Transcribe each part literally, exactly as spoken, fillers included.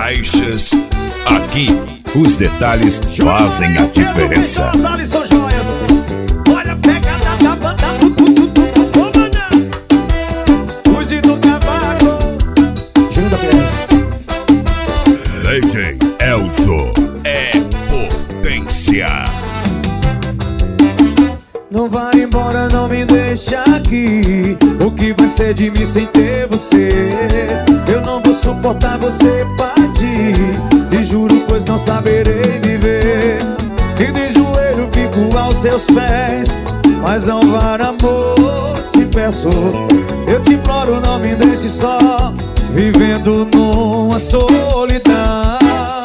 Caixas. Aqui, os detalhes fazem a diferença. As alas são joias. Olha a pegada da banda. Fuge do cavaco. Giro da P R. D J Elzo é potência. Não vai embora, não me deixa aqui. O que vai ser de mim sem ter você? Eu não vou suportar você partir. Te juro, pois não saberei viver. E de joelho fico aos seus pés. Mas não vá, amor, te peço. Eu te imploro, não me deixe só, vivendo numa solidão.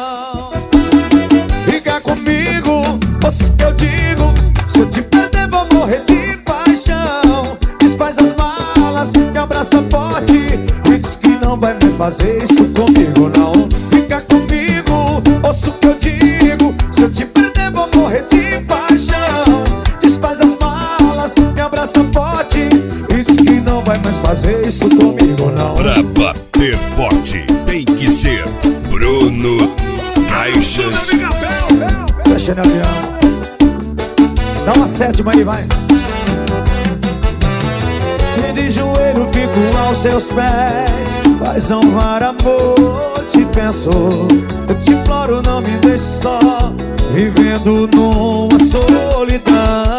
Fica comigo, ouça o que eu digo. Se eu te perder, vou morrer de paixão. Desfaz as malas, me abraça forte e diz que não vai me fazer isso comigo, não. Fica comigo, ouça o que eu digo. Se eu te perder, vou morrer de paixão. Desfaz as malas, me abraça forte e diz que não vai mais fazer isso comigo, não. Pra bater forte, tem que ser Bruno Caixas. Fecha no avião. Dá uma sétima aí, vai. E de joelho fico aos seus pés. Faz um var, amor, te peço. Eu te imploro, não me deixe só, vivendo numa solidão.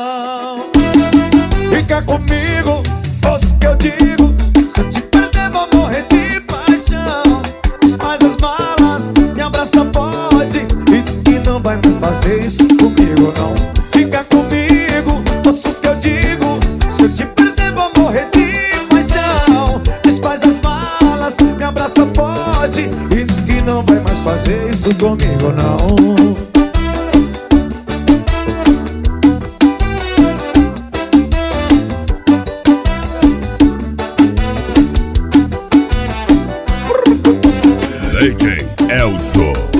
Fica comigo, ouça o que eu digo. Se eu te perder, vou morrer de paixão. Desfaz as malas, me abraça forte e diz que não vai me fazer isso comigo, não. Fica comigo, ouça o que eu digo. Se eu te perder, vou morrer de paixão. Desfaz as malas, me abraça forte e diz que não vai mais fazer isso comigo, não. D J Elzo.